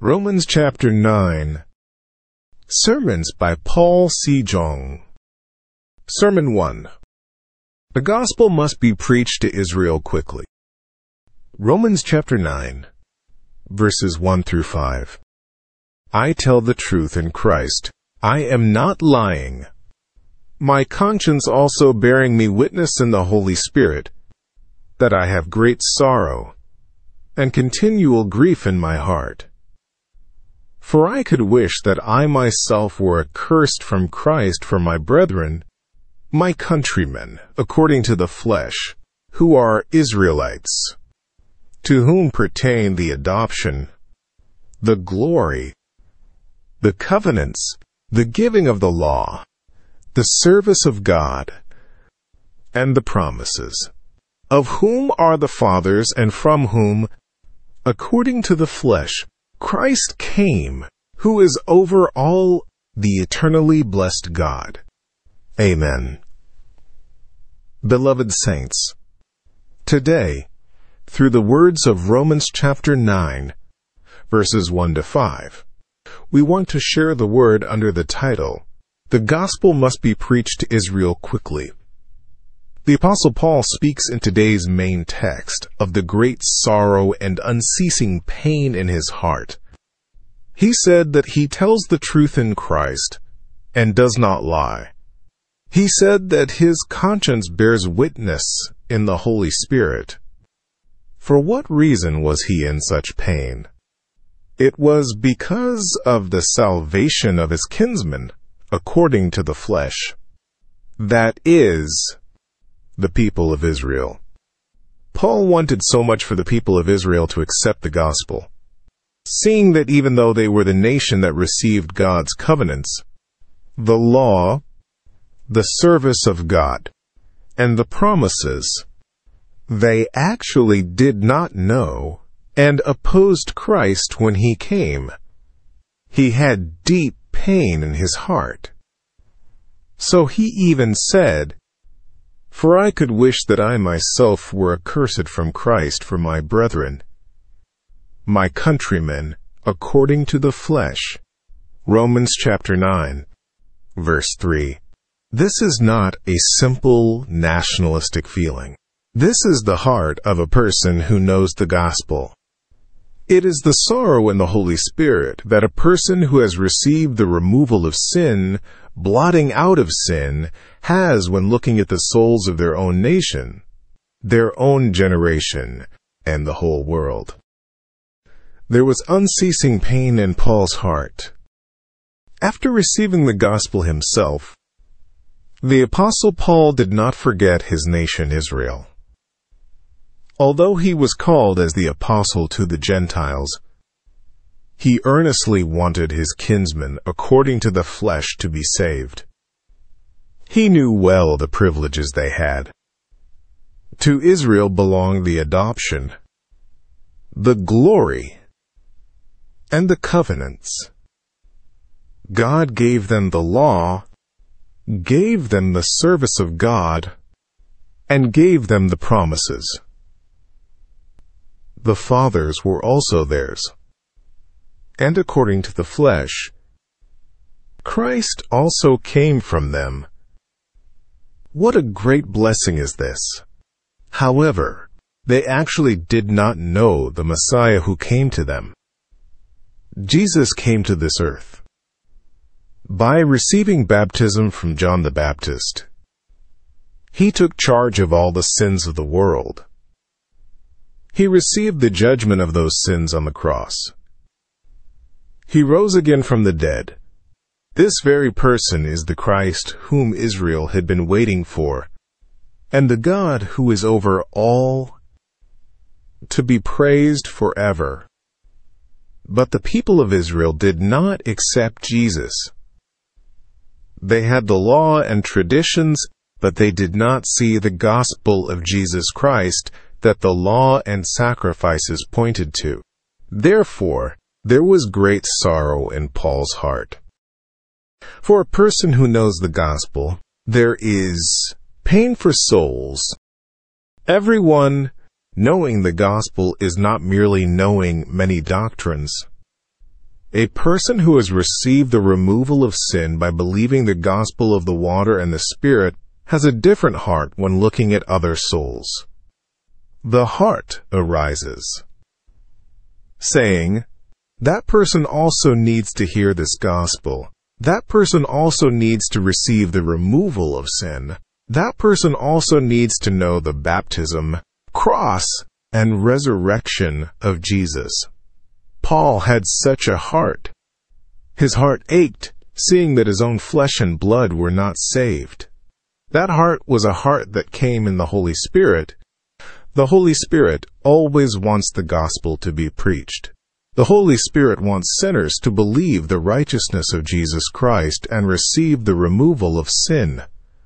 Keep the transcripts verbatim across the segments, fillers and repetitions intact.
Romans chapter nine. Sermons by Paul C. Jong. Sermon one. The gospel must be preached to Israel quickly. Romans chapter nine, verses one through five. I tell the truth in Christ. I am not lying. My conscience also bearing me witness in the Holy Spirit, that I have great sorrow and continual grief in my heart. For I could wish that I myself were accursed from Christ for my brethren, my countrymen, according to the flesh, who are Israelites, to whom pertain the adoption, the glory, the covenants, the giving of the law, the service of God, and the promises, of whom are the fathers, and from whom, according to the flesh, Christ came, who is over all, the eternally blessed God. Amen. Beloved saints, today, through the words of Romans chapter nine, verses one to five, we want to share the word under the title, The Gospel Must Be Preached to Israel Quickly. The Apostle Paul speaks in today's main text of the great sorrow and unceasing pain in his heart. He said that he tells the truth in Christ and does not lie. He said that his conscience bears witness in the Holy Spirit. For what reason was he in such pain? It was because of the salvation of his kinsmen, according to the flesh. That is, the people of Israel. Paul wanted so much for the people of Israel to accept the gospel, seeing that even though they were the nation that received God's covenants, the law, the service of God, and the promises, they actually did not know and opposed Christ when he came. He had deep pain in his heart. So he even said, For I could wish that I myself were accursed from Christ for my brethren, my countrymen, according to the flesh. Romans chapter nine, verse three. This is not a simple nationalistic feeling. This is the heart of a person who knows the gospel. It is the sorrow in the Holy Spirit that a person who has received the removal of sin, blotting out of sin, has when looking at the souls of their own nation, their own generation, and the whole world. There was unceasing pain in Paul's heart. After receiving the gospel himself, the Apostle Paul did not forget his nation Israel. Although he was called as the apostle to the Gentiles, he earnestly wanted his kinsmen according to the flesh to be saved. He knew well the privileges they had. To Israel belonged the adoption, the glory, and the covenants. God gave them the law, gave them the service of God, and gave them the promises. The fathers were also theirs. And according to the flesh, Christ also came from them. What a great blessing is this! However, they actually did not know the Messiah who came to them. Jesus came to this earth. By receiving baptism from John the Baptist, he took charge of all the sins of the world. He received the judgment of those sins on the cross. He rose again from the dead. This very person is the Christ whom Israel had been waiting for, and the God who is over all, to be praised forever. But the people of Israel did not accept Jesus. They had the law and traditions, but they did not see the gospel of Jesus Christ that the law and sacrifices pointed to. Therefore, there was great sorrow in Paul's heart. For a person who knows the gospel, there is pain for souls. Everyone knowing the gospel is not merely knowing many doctrines. A person who has received the removal of sin by believing the gospel of the water and the Spirit has a different heart when looking at other souls. The heart arises, saying, that person also needs to hear this gospel. That person also needs to receive the removal of sin. That person also needs to know the baptism, cross, and resurrection of Jesus. Paul had such a heart. His heart ached, seeing that his own flesh and blood were not saved. That heart was a heart that came in the Holy Spirit. The Holy Spirit always wants the gospel to be preached. The Holy Spirit wants sinners to believe the righteousness of Jesus Christ and receive the removal of sin.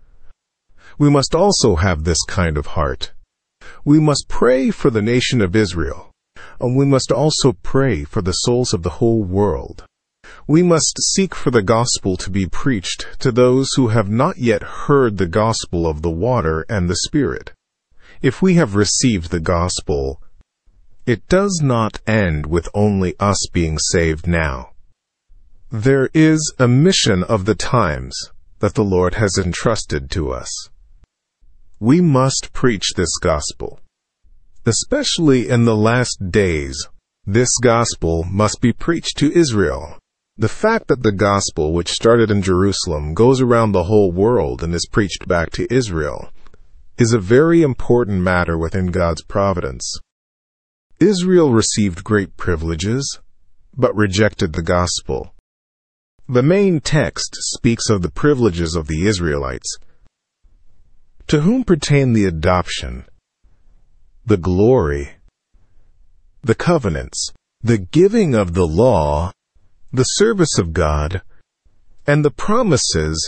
We must also have this kind of heart. We must pray for the nation of Israel, and we must also pray for the souls of the whole world. We must seek for the gospel to be preached to those who have not yet heard the gospel of the water and the Spirit. If we have received the gospel, it does not end with only us being saved now. There is a mission of the times that the Lord has entrusted to us. We must preach this gospel. Especially in the last days, this gospel must be preached to Israel. The fact that the gospel, which started in Jerusalem, goes around the whole world and is preached back to Israel, is a very important matter within God's providence. Israel received great privileges, but rejected the gospel. The main text speaks of the privileges of the Israelites, to whom pertain the adoption, the glory, the covenants, the giving of the law, the service of God, and the promises.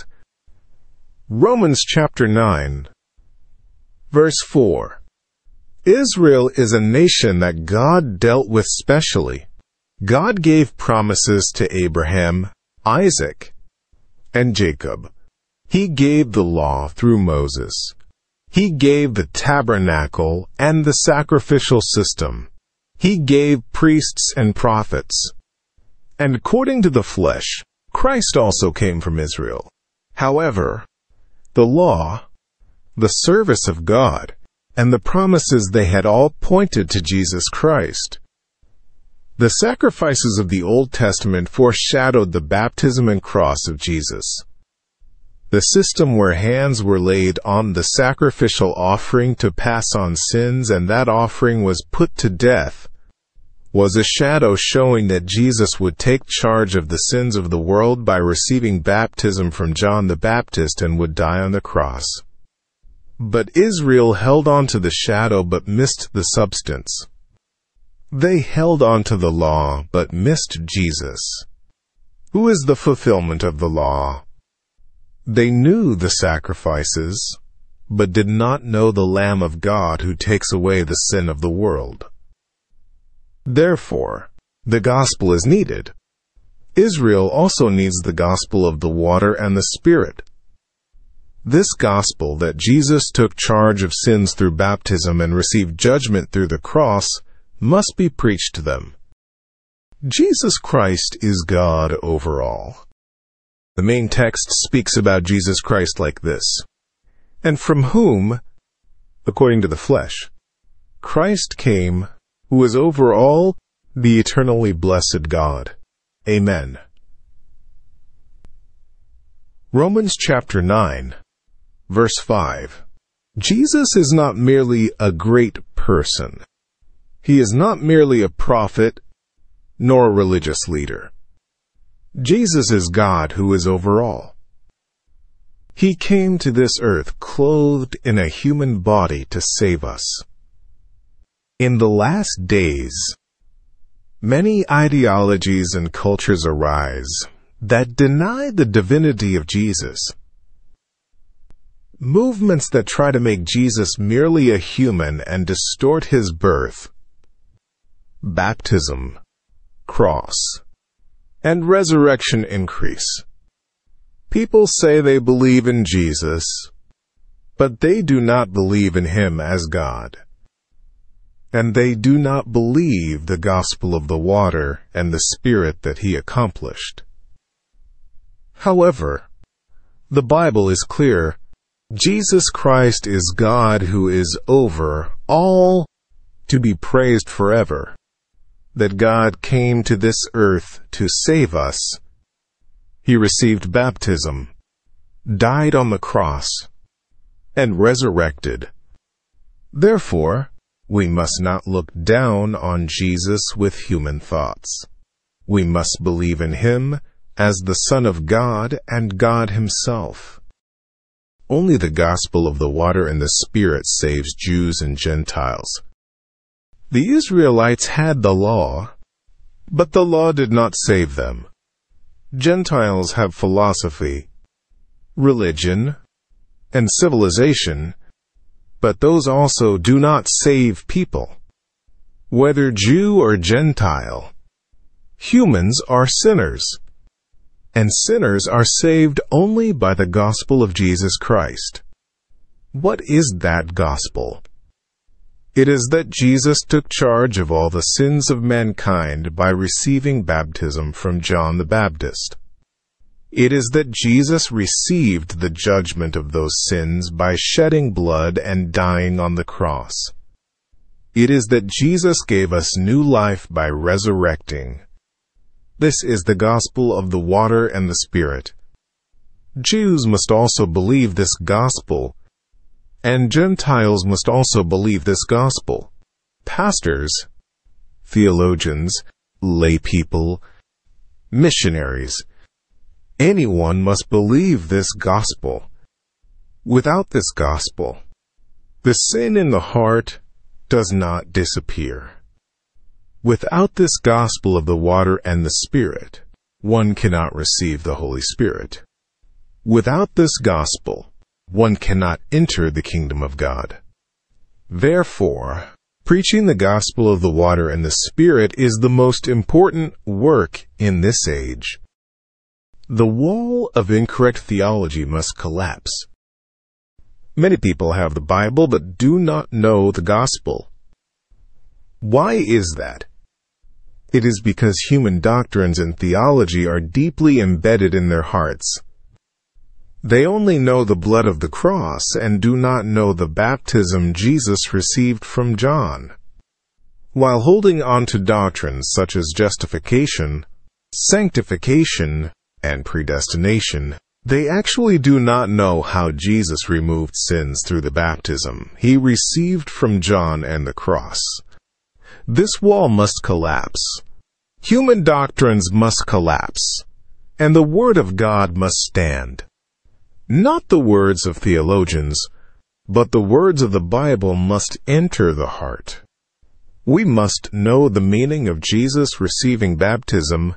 Romans chapter nine, verse four. Israel is a nation that God dealt with specially. God gave promises to Abraham, Isaac, and Jacob. He gave the law through Moses. He gave the tabernacle and the sacrificial system. He gave priests and prophets. And according to the flesh, Christ also came from Israel. However, the law, the service of God, and the promises they had all pointed to Jesus Christ. The sacrifices of the Old Testament foreshadowed the baptism and cross of Jesus. The system where hands were laid on the sacrificial offering to pass on sins and that offering was put to death was a shadow showing that Jesus would take charge of the sins of the world by receiving baptism from John the Baptist and would die on the cross. But Israel held on to the shadow but missed the substance. They held on to the law but missed Jesus, who is the fulfillment of the law. They knew the sacrifices, but did not know the Lamb of God who takes away the sin of the world. Therefore, the gospel is needed. Israel also needs the gospel of the water and the Spirit. This gospel that Jesus took charge of sins through baptism and received judgment through the cross must be preached to them. Jesus Christ is God over all. The main text speaks about Jesus Christ like this: and from whom, according to the flesh, Christ came, who is over all, the eternally blessed God. Amen. Romans chapter nine, verse five. Jesus is not merely a great person. He is not merely a prophet, nor a religious leader. Jesus is God who is over all. He came to this earth clothed in a human body to save us. In the last days, many ideologies and cultures arise that deny the divinity of Jesus. Movements that try to make Jesus merely a human and distort his birth, baptism, cross, and resurrection increase. People say they believe in Jesus, but they do not believe in him as God. and they do not believe the gospel of the water and the Spirit that he accomplished. However, the Bible is clear. Jesus Christ is God who is over all, to be praised forever. That God came to this earth to save us. He received baptism, died on the cross, and resurrected. Therefore, we must not look down on Jesus with human thoughts. We must believe in him as the Son of God and God himself. Only the gospel of the water and the Spirit saves Jews and Gentiles. The Israelites had the law, but the law did not save them. Gentiles have philosophy, religion, and civilization, but those also do not save people. Whether Jew or Gentile, humans are sinners, and sinners are saved only by the gospel of Jesus Christ. What is that gospel? It is that Jesus took charge of all the sins of mankind by receiving baptism from John the Baptist. It is that Jesus received the judgment of those sins by shedding blood and dying on the cross. It is that Jesus gave us new life by resurrecting. This is the gospel of the water and the Spirit. Jews must also believe this gospel, and Gentiles must also believe this gospel. Pastors, theologians, lay people, missionaries, anyone must believe this gospel. Without this gospel, the sin in the heart does not disappear. Without this gospel of the water and the Spirit, one cannot receive the Holy Spirit. Without this gospel, one cannot enter the kingdom of God. Therefore, preaching the gospel of the water and the Spirit is the most important work in this age. The wall of incorrect theology must collapse. Many people have the Bible but do not know the gospel. Why is that? It is because human doctrines and theology are deeply embedded in their hearts. They only know the blood of the cross and do not know the baptism Jesus received from John. While holding on to doctrines such as justification, sanctification, and predestination, they actually do not know how Jesus removed sins through the baptism he received from John and the cross. This wall must collapse. Human doctrines must collapse, and the Word of God must stand. Not the words of theologians, but the words of the Bible must enter the heart. We must know the meaning of Jesus receiving baptism,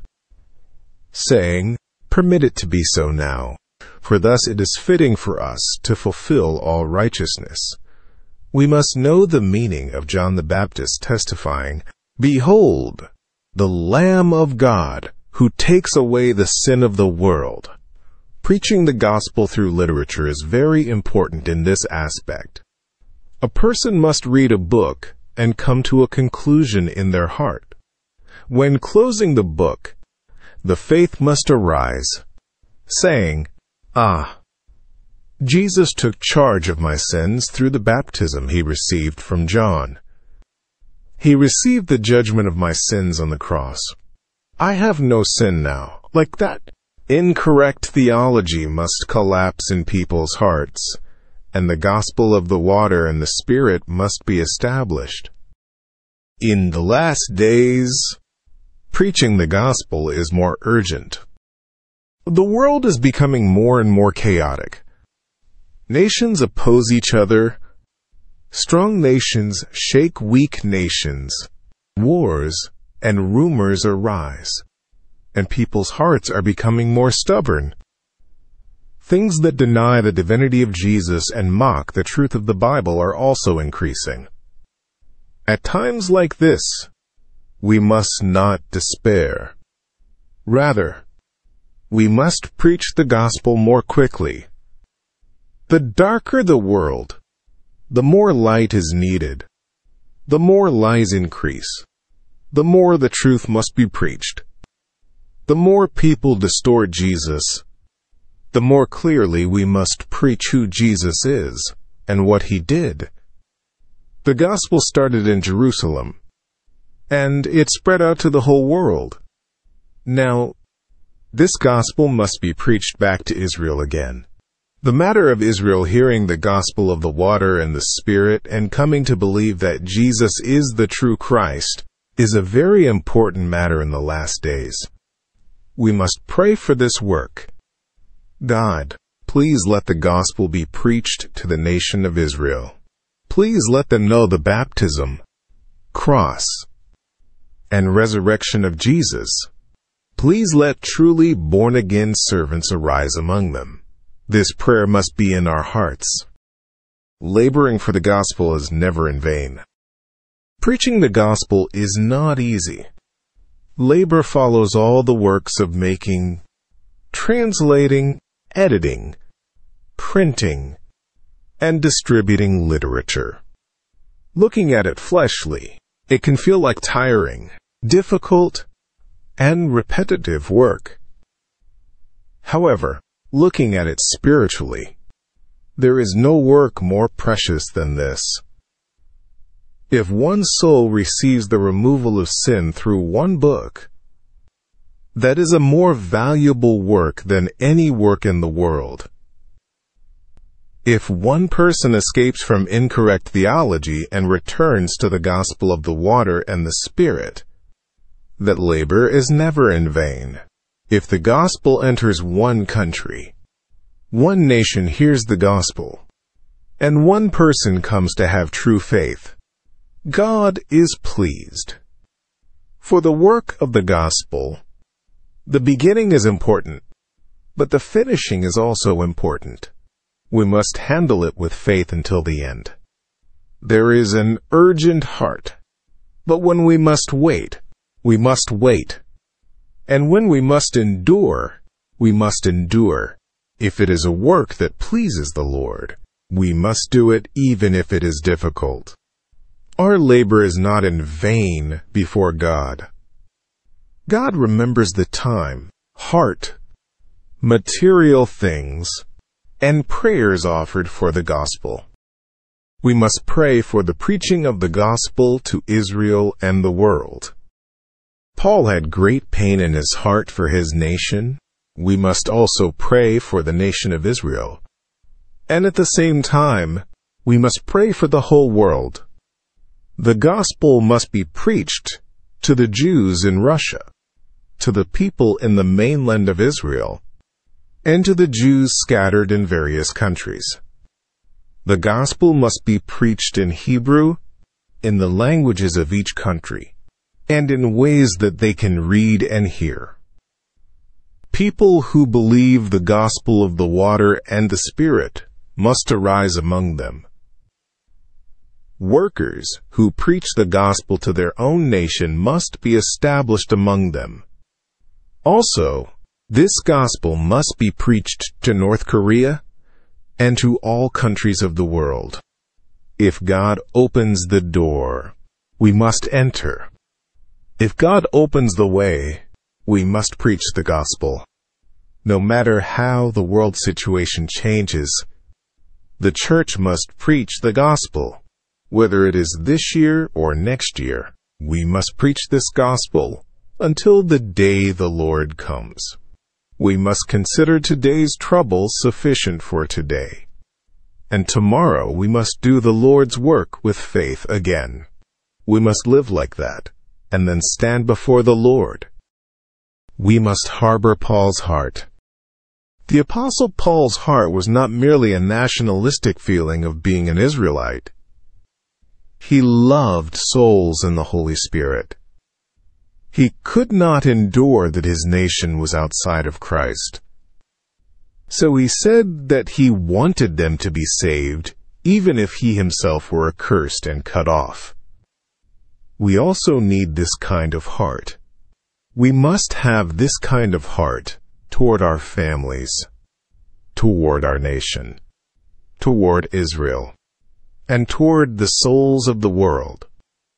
saying, "Permit it to be so now, for thus it is fitting for us to fulfill all righteousness." We must know the meaning of John the Baptist testifying, "Behold, the Lamb of God, who takes away the sin of the world." Preaching the gospel through literature is very important in this aspect. A person must read a book and come to a conclusion in their heart. When closing the book, the faith must arise, saying, "Ah, Jesus took charge of my sins through the baptism he received from John. He received the judgment of my sins on the cross. I have no sin now." Like that, incorrect theology must collapse in people's hearts, and the gospel of the water and the Spirit must be established. In the last days, preaching the gospel is more urgent. The world is becoming more and more chaotic. Nations oppose each other. Strong nations shake weak nations. Wars and rumors arise, and people's hearts are becoming more stubborn. Things that deny the divinity of Jesus and mock the truth of the Bible are also increasing. At times like this, we must not despair. Rather, we must preach the gospel more quickly. The darker the world, the more light is needed. the more lies increase, the more the truth must be preached. The more people distort Jesus, the more clearly we must preach who Jesus is and what he did. The gospel started in Jerusalem, and it spread out to the whole world. Now, this gospel must be preached back to Israel again. The matter of Israel hearing the gospel of the water and the Spirit and coming to believe that Jesus is the true Christ is a very important matter in the last days. We must pray for this work. God, please let the gospel be preached to the nation of Israel. Please let them know the baptism, cross, and resurrection of Jesus. Please let truly born-again servants arise among them. This prayer must be in our hearts. Laboring for the gospel is never in vain. Preaching the gospel is not easy. Labor follows all the works of making, translating, editing, printing, and distributing literature. Looking at it fleshly, it can feel like tiring, difficult, and repetitive work. However, looking at it spiritually, there is no work more precious than this. If one soul receives the removal of sin through one book, that is a more valuable work than any work in the world. If one person escapes from incorrect theology and returns to the gospel of the water and the Spirit, that labor is never in vain. If the gospel enters one country, one nation hears the gospel, and one person comes to have true faith, God is pleased. For the work of the gospel, the beginning is important, but the finishing is also important. We must handle it with faith until the end. There is an urgent heart, but when we must wait, we must wait. And when we must endure, we must endure. If it is a work that pleases the Lord, we must do it even if it is difficult. Our labor is not in vain before God. God remembers the time, heart, material things, and prayers offered for the gospel. We must pray for the preaching of the gospel to Israel and the world. Paul had great pain in his heart for his nation. We must also pray for the nation of Israel. And at the same time, we must pray for the whole world. The gospel must be preached to the Jews in Russia, to the people in the mainland of Israel, and to the Jews scattered in various countries. The gospel must be preached in Hebrew, in the languages of each country, and in ways that they can read and hear. People who believe the gospel of the water and the Spirit must arise among them. Workers who preach the gospel to their own nation must be established among them. Also, this gospel must be preached to North Korea and to all countries of the world. If God opens the door, we must enter. If God opens the way, we must preach the gospel. No matter how the world situation changes, the church must preach the gospel. Whether it is this year or next year, we must preach this gospel until the day the Lord comes. We must consider today's trouble sufficient for today, and tomorrow we must do the Lord's work with faith again. We must live like that, and then stand before the Lord. We must harbor Paul's heart. The Apostle Paul's heart was not merely a nationalistic feeling of being an Israelite. He loved souls in the Holy Spirit. He could not endure that his nation was outside of Christ. So he said that he wanted them to be saved, even if he himself were accursed and cut off. We also need this kind of heart. We must have this kind of heart toward our families, toward our nation, toward Israel, and toward the souls of the world.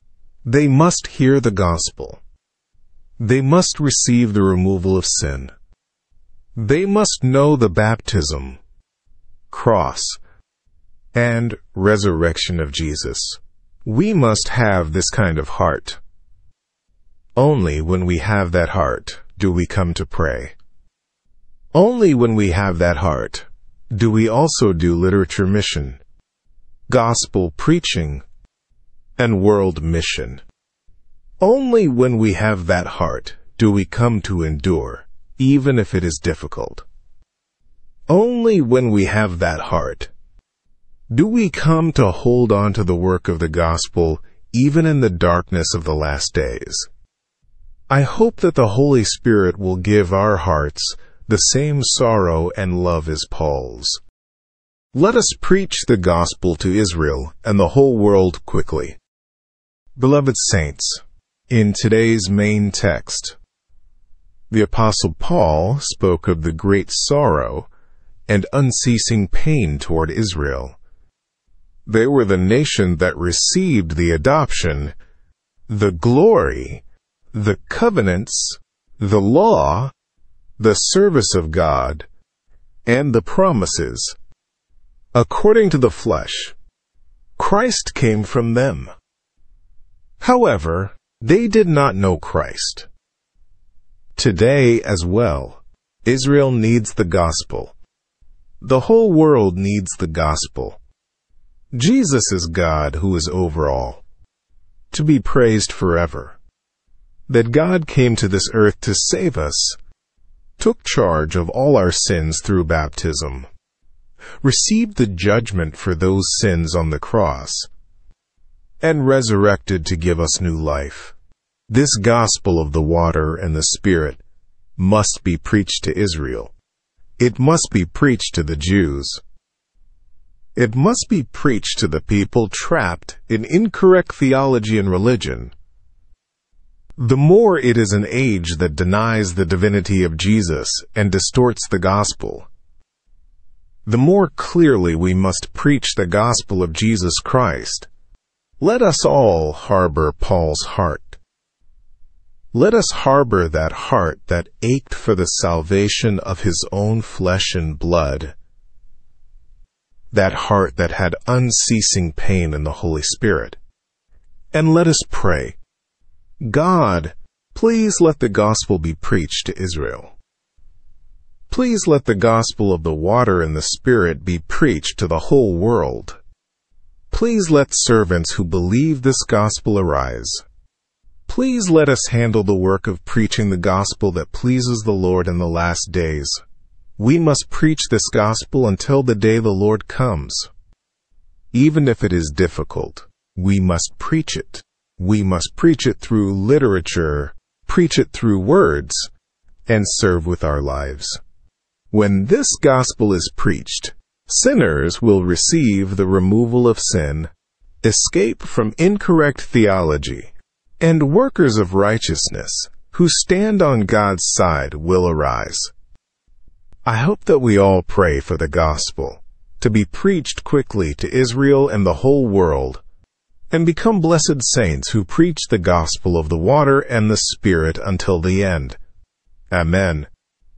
They must hear the gospel. They must receive the removal of sin. They must know the baptism, cross, and resurrection of Jesus. We must have this kind of heart. Only when we have that heart do we come to pray. Only when we have that heart do we also do literature mission, gospel preaching, and world mission. Only when we have that heart do we come to endure, even if it is difficult. Only when we have that heart do we come to hold on to the work of the gospel, even in the darkness of the last days. I hope that the Holy Spirit will give our hearts the same sorrow and love as Paul's. Let us preach the gospel to Israel and the whole world quickly. Beloved saints, in today's main text, the Apostle Paul spoke of the great sorrow and unceasing pain toward Israel. They were the nation that received the adoption, the glory, the covenants, the law, the service of God, and the promises. According to the flesh, Christ came from them. However, they did not know Christ. Today as well, Israel needs the gospel. The whole world needs the gospel. Jesus is God who is over all, to be praised forever. That God came to this earth to save us, took charge of all our sins through baptism, received the judgment for those sins on the cross, and resurrected to give us new life. This gospel of the water and the Spirit must be preached to Israel. It must be preached to the Jews. It must be preached to the people trapped in incorrect theology and religion. The more it is an age that denies the divinity of Jesus and distorts the gospel, the more clearly we must preach the gospel of Jesus Christ. Let us all harbor Paul's heart. Let us harbor that heart that ached for the salvation of his own flesh and blood, that heart that had unceasing pain in the Holy Spirit. And let us pray, God, please let the gospel be preached to Israel. Please let the gospel of the water and the Spirit be preached to the whole world. Please let servants who believe this gospel arise. Please let us handle the work of preaching the gospel that pleases the Lord in the last days. We must preach this gospel until the day the Lord comes. Even if it is difficult, we must preach it. We must preach it through literature, preach it through words, and serve with our lives. When this gospel is preached, sinners will receive the removal of sin, escape from incorrect theology, and workers of righteousness who stand on God's side will arise. I hope that we all pray for the gospel to be preached quickly to Israel and the whole world, and become blessed saints who preach the gospel of the water and the Spirit until the end. Amen.